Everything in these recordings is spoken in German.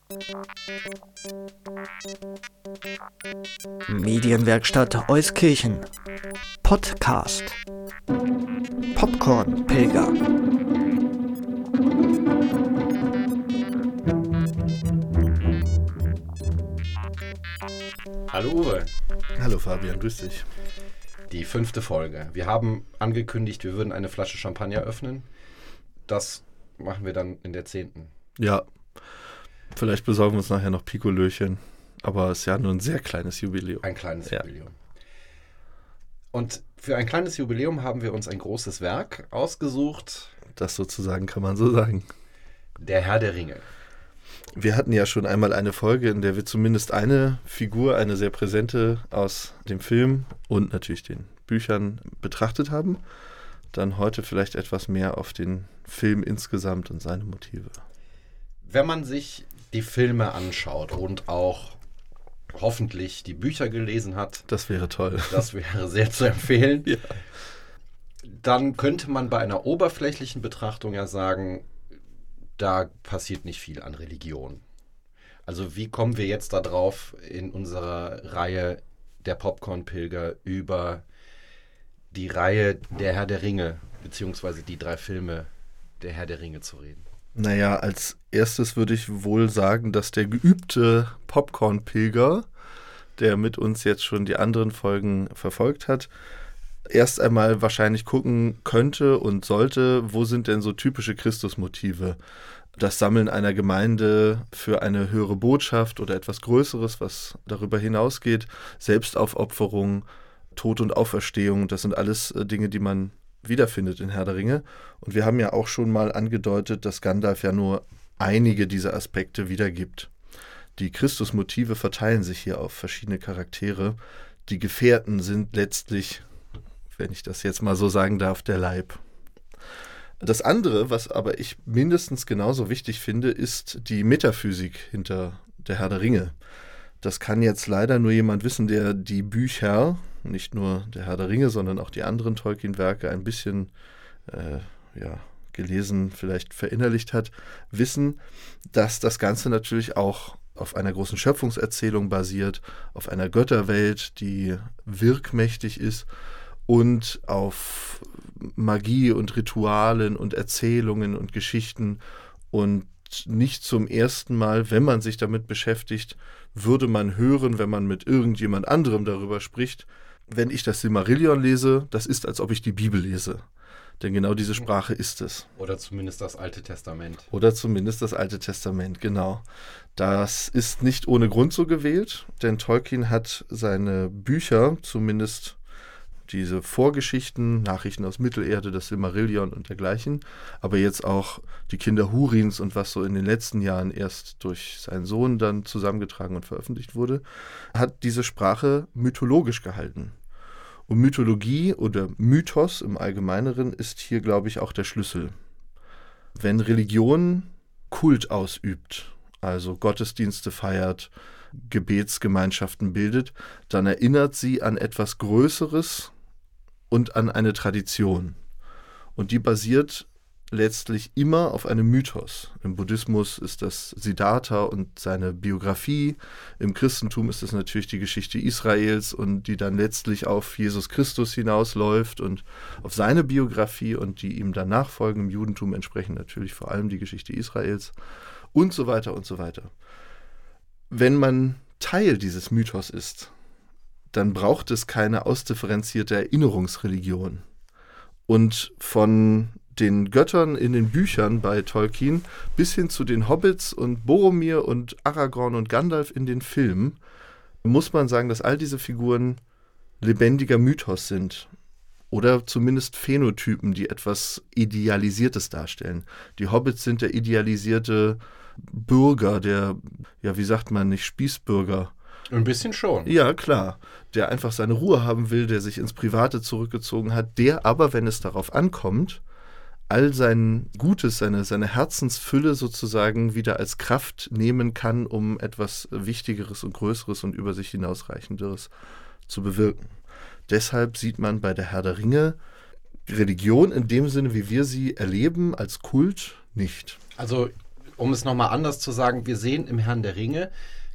Medienwerkstatt Euskirchen Podcast Popcorn-Pilger. Hallo Uwe. Hallo Fabian, grüß dich. Die 5. Folge. Wir haben angekündigt, wir würden eine Flasche Champagner öffnen. Das machen wir dann in der 10. Ja, vielleicht besorgen wir uns nachher noch Pikolöchen, aber es ist ja nur ein sehr kleines Jubiläum. Ein kleines Jubiläum. Und für ein kleines Jubiläum haben wir uns ein großes Werk ausgesucht. Das sozusagen kann man so sagen. Der Herr der Ringe. Wir hatten ja schon einmal eine Folge, in der wir zumindest eine Figur, eine sehr präsente aus dem Film und natürlich den Büchern betrachtet haben. Dann heute vielleicht etwas mehr auf den Film insgesamt und seine Motive. Wenn man sich die Filme anschaut und auch hoffentlich die Bücher gelesen hat. Das wäre toll. Das wäre sehr zu empfehlen. Ja. Dann könnte man bei einer oberflächlichen Betrachtung ja sagen, da passiert nicht viel an Religion. Also wie kommen wir jetzt da drauf, in unserer Reihe der Popcorn-Pilger über die Reihe Der Herr der Ringe, beziehungsweise die 3 Filme Der Herr der Ringe zu reden? Naja, als erstes würde ich wohl sagen, dass der geübte Popcorn-Pilger, der mit uns jetzt schon die anderen Folgen verfolgt hat, erst einmal wahrscheinlich gucken könnte und sollte, wo sind denn so typische Christusmotive? Das Sammeln einer Gemeinde für eine höhere Botschaft oder etwas Größeres, was darüber hinausgeht, Selbstaufopferung, Tod und Auferstehung, das sind alles Dinge, die man wiederfindet in Herr der Ringe. Und wir haben ja auch schon mal angedeutet, dass Gandalf ja nur einige dieser Aspekte wiedergibt. Die Christusmotive verteilen sich hier auf verschiedene Charaktere. Die Gefährten sind letztlich, wenn ich das jetzt mal so sagen darf, der Leib. Das andere, was aber ich mindestens genauso wichtig finde, ist die Metaphysik hinter der Herr der Ringe. Das kann jetzt leider nur jemand wissen, der die Bücher, nicht nur der Herr der Ringe, sondern auch die anderen Tolkien-Werke ein bisschen gelesen, vielleicht verinnerlicht hat, wissen, dass das Ganze natürlich auch auf einer großen Schöpfungserzählung basiert, auf einer Götterwelt, die wirkmächtig ist und auf Magie und Ritualen und Erzählungen und Geschichten. Und nicht zum ersten Mal, wenn man sich damit beschäftigt, würde man hören, wenn man mit irgendjemand anderem darüber spricht, wenn ich das Silmarillion lese, das ist, als ob ich die Bibel lese. Denn genau diese Sprache ist es. Oder zumindest das Alte Testament. Oder zumindest das Alte Testament, genau. Das ist nicht ohne Grund so gewählt, denn Tolkien hat seine Bücher, zumindest diese Vorgeschichten, Nachrichten aus Mittelerde, das Silmarillion und dergleichen, aber jetzt auch die Kinder Hurins und was so in den letzten Jahren erst durch seinen Sohn dann zusammengetragen und veröffentlicht wurde, hat diese Sprache mythologisch gehalten. Und Mythologie oder Mythos im Allgemeineren ist hier, glaube ich, auch der Schlüssel. Wenn Religion Kult ausübt, also Gottesdienste feiert, Gebetsgemeinschaften bildet, dann erinnert sie an etwas Größeres und an eine Tradition. Und die basiert letztlich immer auf einem Mythos. Im Buddhismus ist das Siddhartha und seine Biografie. Im Christentum ist es natürlich die Geschichte Israels und die dann letztlich auf Jesus Christus hinausläuft und auf seine Biografie und die ihm dann nachfolgen. Im Judentum entsprechend natürlich vor allem die Geschichte Israels und so weiter und so weiter. Wenn man Teil dieses Mythos ist, dann braucht es keine ausdifferenzierte Erinnerungsreligion. Und von den Göttern in den Büchern bei Tolkien bis hin zu den Hobbits und Boromir und Aragorn und Gandalf in den Filmen muss man sagen, dass all diese Figuren lebendiger Mythos sind. Oder zumindest Phänotypen, die etwas Idealisiertes darstellen. Die Hobbits sind der idealisierte Bürger, der, wie sagt man, nicht Spießbürger. Ein bisschen schon. Ja, klar. Der einfach seine Ruhe haben will, der sich ins Private zurückgezogen hat, der aber, wenn es darauf ankommt, all sein Gutes, seine Herzensfülle sozusagen wieder als Kraft nehmen kann, um etwas Wichtigeres und Größeres und über sich hinausreichenderes zu bewirken. Deshalb sieht man bei der Herr der Ringe Religion in dem Sinne, wie wir sie erleben, als Kult nicht. Also um es nochmal anders zu sagen, wir sehen im Herrn der Ringe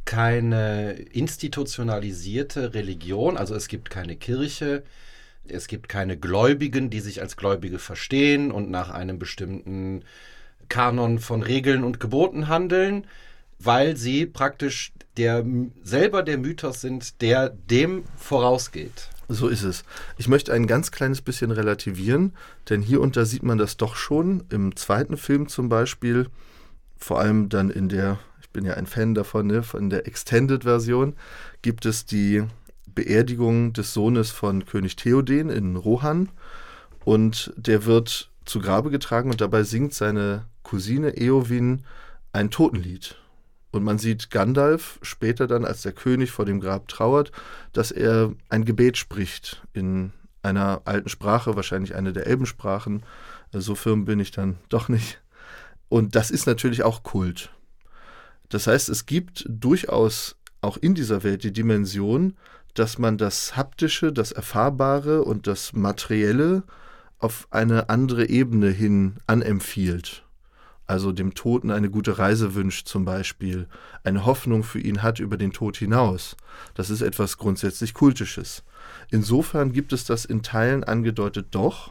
keine institutionalisierte Religion, also es gibt keine Kirche, es gibt keine Gläubigen, die sich als Gläubige verstehen und nach einem bestimmten Kanon von Regeln und Geboten handeln, weil sie praktisch selber der Mythos sind, der dem vorausgeht. So ist es. Ich möchte ein ganz kleines bisschen relativieren, denn hier und da sieht man das doch schon. Im zweiten Film zum Beispiel, vor allem dann ich bin ja ein Fan davon, ne, von der Extended-Version, gibt es die Beerdigung des Sohnes von König Theoden in Rohan und der wird zu Grabe getragen und dabei singt seine Cousine Eowyn ein Totenlied. Und man sieht Gandalf später dann, als der König vor dem Grab trauert, dass er ein Gebet spricht in einer alten Sprache, wahrscheinlich eine der Elbensprachen. So firm bin ich dann doch nicht. Und das ist natürlich auch Kult. Das heißt, es gibt durchaus auch in dieser Welt die Dimension, dass man das Haptische, das Erfahrbare und das Materielle auf eine andere Ebene hin anempfiehlt. Also dem Toten eine gute Reise wünscht zum Beispiel, eine Hoffnung für ihn hat über den Tod hinaus. Das ist etwas grundsätzlich Kultisches. Insofern gibt es das in Teilen angedeutet doch,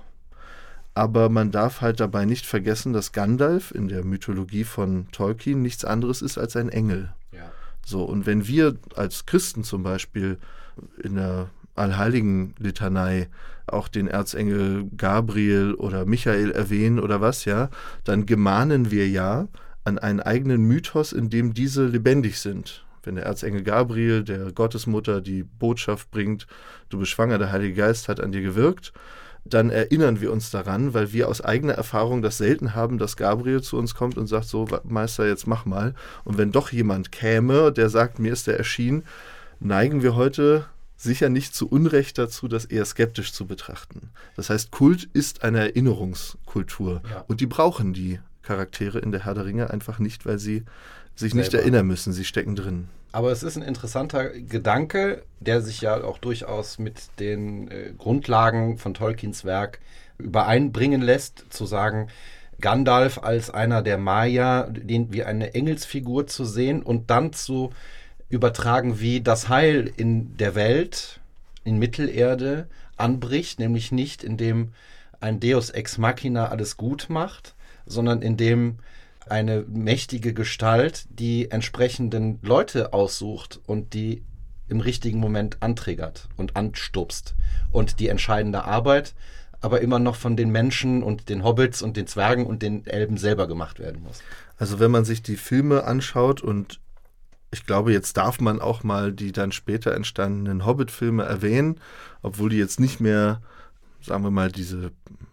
aber man darf halt dabei nicht vergessen, dass Gandalf in der Mythologie von Tolkien nichts anderes ist als ein Engel. Ja. So, und wenn wir als Christen zum Beispiel in der Allheiligen-Litanei auch den Erzengel Gabriel oder Michael erwähnen oder was, ja, dann gemahnen wir ja an einen eigenen Mythos, in dem diese lebendig sind. Wenn der Erzengel Gabriel, der Gottesmutter, die Botschaft bringt, du bist schwanger, der Heilige Geist hat an dir gewirkt, dann erinnern wir uns daran, weil wir aus eigener Erfahrung das selten haben, dass Gabriel zu uns kommt und sagt, so Meister, jetzt mach mal. Und wenn doch jemand käme, der sagt, mir ist der erschienen, neigen wir heute sicher nicht zu Unrecht dazu, das eher skeptisch zu betrachten. Das heißt, Kult ist eine Erinnerungskultur. Ja. Und die brauchen die Charaktere in der Herr der Ringe einfach nicht, weil sie sich nicht Selber erinnern müssen. Sie stecken drin. Aber es ist ein interessanter Gedanke, der sich ja auch durchaus mit den Grundlagen von Tolkiens Werk übereinbringen lässt, zu sagen, Gandalf als einer der Maya, wie eine Engelsfigur zu sehen und dann zu übertragen, wie das Heil in der Welt, in Mittelerde anbricht, nämlich nicht indem ein Deus ex machina alles gut macht, sondern indem eine mächtige Gestalt die entsprechenden Leute aussucht und die im richtigen Moment antriggert und anstupst. Und die entscheidende Arbeit aber immer noch von den Menschen und den Hobbits und den Zwergen und den Elben selber gemacht werden muss. Also wenn man sich die Filme anschaut und ich glaube, jetzt darf man auch mal die dann später entstandenen Hobbit-Filme erwähnen, obwohl die jetzt nicht mehr, sagen wir mal, diese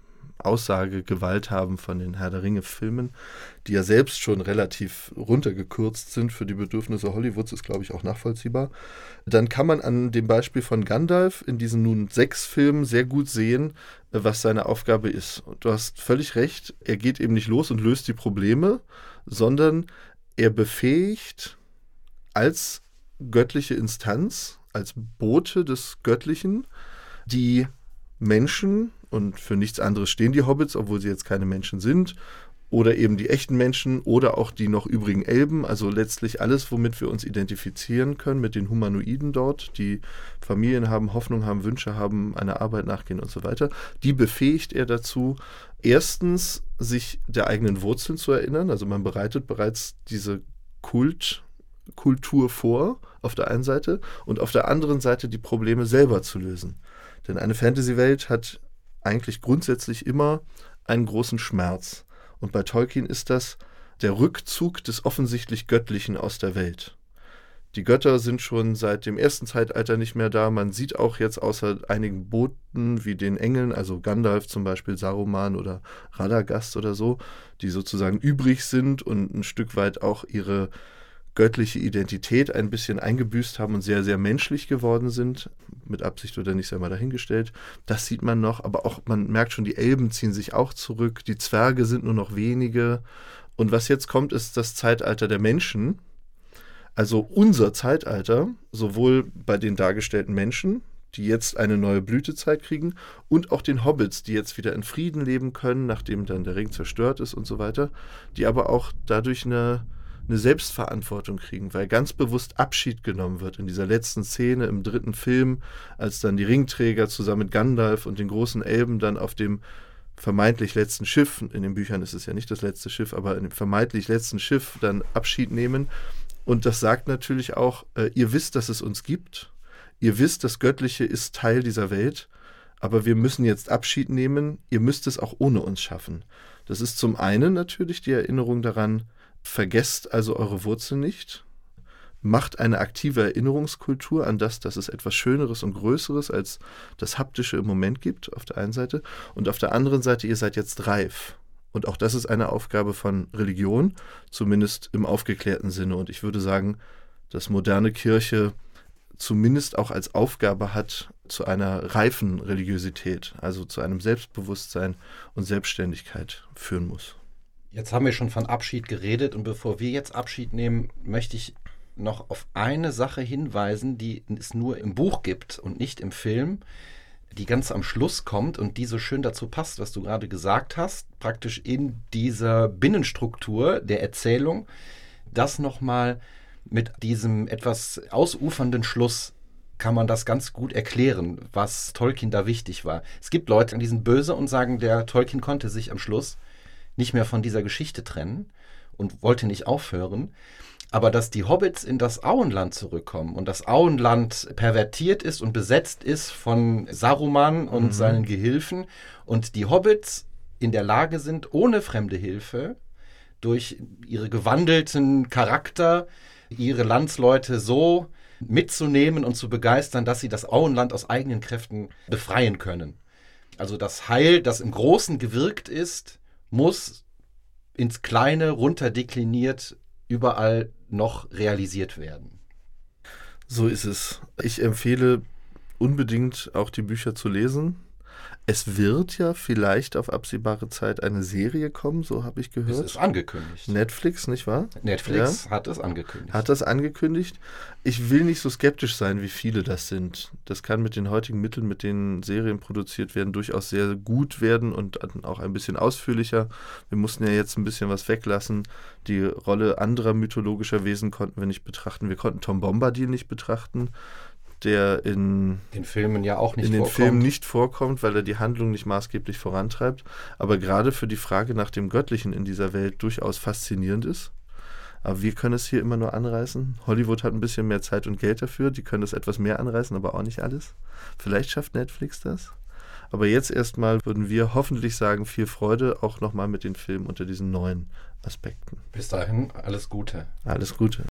Aussagegewalt haben von den Herr der Ringe-Filmen, die ja selbst schon relativ runtergekürzt sind für die Bedürfnisse Hollywoods, ist, glaube ich, auch nachvollziehbar. Dann kann man an dem Beispiel von Gandalf in diesen nun 6 Filmen sehr gut sehen, was seine Aufgabe ist. Und du hast völlig recht, er geht eben nicht los und löst die Probleme, sondern er befähigt als göttliche Instanz, als Bote des Göttlichen, die Menschen, und für nichts anderes stehen die Hobbits, obwohl sie jetzt keine Menschen sind, oder eben die echten Menschen oder auch die noch übrigen Elben, also letztlich alles, womit wir uns identifizieren können mit den Humanoiden dort, die Familien haben, Hoffnung haben, Wünsche haben, einer Arbeit nachgehen und so weiter, die befähigt er dazu, erstens sich der eigenen Wurzeln zu erinnern, also man bereitet bereits diese Kultur vor, auf der einen Seite, und auf der anderen Seite die Probleme selber zu lösen. Denn eine Fantasy-Welt hat eigentlich grundsätzlich immer einen großen Schmerz. Und bei Tolkien ist das der Rückzug des offensichtlich Göttlichen aus der Welt. Die Götter sind schon seit dem ersten Zeitalter nicht mehr da. Man sieht auch jetzt außer einigen Boten wie den Engeln, also Gandalf zum Beispiel, Saruman oder Radagast oder so, die sozusagen übrig sind und ein Stück weit auch ihre göttliche Identität ein bisschen eingebüßt haben und sehr, sehr menschlich geworden sind, mit Absicht oder nicht, sei mal dahingestellt. Das sieht man noch, aber auch, man merkt schon, die Elben ziehen sich auch zurück, die Zwerge sind nur noch wenige. Und was jetzt kommt, ist das Zeitalter der Menschen, also unser Zeitalter, sowohl bei den dargestellten Menschen, die jetzt eine neue Blütezeit kriegen, und auch den Hobbits, die jetzt wieder in Frieden leben können, nachdem dann der Ring zerstört ist und so weiter, die aber auch dadurch eine Selbstverantwortung kriegen, weil ganz bewusst Abschied genommen wird in dieser letzten Szene im 3. Film, als dann die Ringträger zusammen mit Gandalf und den großen Elben dann auf dem vermeintlich letzten Schiff, in den Büchern ist es ja nicht das letzte Schiff, aber in dem vermeintlich letzten Schiff dann Abschied nehmen. Und das sagt natürlich auch, ihr wisst, dass es uns gibt, ihr wisst, das Göttliche ist Teil dieser Welt, aber wir müssen jetzt Abschied nehmen, ihr müsst es auch ohne uns schaffen. Das ist zum einen natürlich die Erinnerung daran, vergesst also eure Wurzeln nicht, macht eine aktive Erinnerungskultur an das, dass es etwas Schöneres und Größeres als das Haptische im Moment gibt, auf der einen Seite. Und auf der anderen Seite, ihr seid jetzt reif. Und auch das ist eine Aufgabe von Religion, zumindest im aufgeklärten Sinne. Und ich würde sagen, dass moderne Kirche zumindest auch als Aufgabe hat, zu einer reifen Religiosität, also zu einem Selbstbewusstsein und Selbstständigkeit führen muss. Jetzt haben wir schon von Abschied geredet und bevor wir jetzt Abschied nehmen, möchte ich noch auf eine Sache hinweisen, die es nur im Buch gibt und nicht im Film, die ganz am Schluss kommt und die so schön dazu passt, was du gerade gesagt hast, praktisch in dieser Binnenstruktur der Erzählung, das nochmal mit diesem etwas ausufernden Schluss kann man das ganz gut erklären, was Tolkien da wichtig war. Es gibt Leute, die sind böse und sagen, der Tolkien konnte sich am Schluss nicht mehr von dieser Geschichte trennen und wollte nicht aufhören. Aber dass die Hobbits in das Auenland zurückkommen und das Auenland pervertiert ist und besetzt ist von Saruman und seinen Gehilfen und die Hobbits in der Lage sind, ohne fremde Hilfe, durch ihre gewandelten Charakter, ihre Landsleute so mitzunehmen und zu begeistern, dass sie das Auenland aus eigenen Kräften befreien können. Also das Heil, das im Großen gewirkt ist, muss ins Kleine runterdekliniert überall noch realisiert werden. So ist es. Ich empfehle unbedingt auch die Bücher zu lesen. Es wird ja vielleicht auf absehbare Zeit eine Serie kommen, so habe ich gehört. Es ist angekündigt. Netflix, nicht wahr? Netflix hat es angekündigt. Hat das angekündigt. Ich will nicht so skeptisch sein, wie viele das sind. Das kann mit den heutigen Mitteln, mit denen Serien produziert werden, durchaus sehr gut werden und auch ein bisschen ausführlicher. Wir mussten ja jetzt ein bisschen was weglassen. Die Rolle anderer mythologischer Wesen konnten wir nicht betrachten. Wir konnten Tom Bombadil nicht betrachten, der in den Filmen ja auch nicht in den vorkommt. Filmen nicht vorkommt, weil er die Handlung nicht maßgeblich vorantreibt, aber gerade für die Frage nach dem Göttlichen in dieser Welt durchaus faszinierend ist. Aber wir können es hier immer nur anreißen. Hollywood hat ein bisschen mehr Zeit und Geld dafür, die können das etwas mehr anreißen, aber auch nicht alles. Vielleicht schafft Netflix das. Aber jetzt erstmal würden wir hoffentlich sagen, viel Freude auch nochmal mit den Filmen unter diesen neuen Aspekten. Bis dahin, alles Gute. Alles Gute.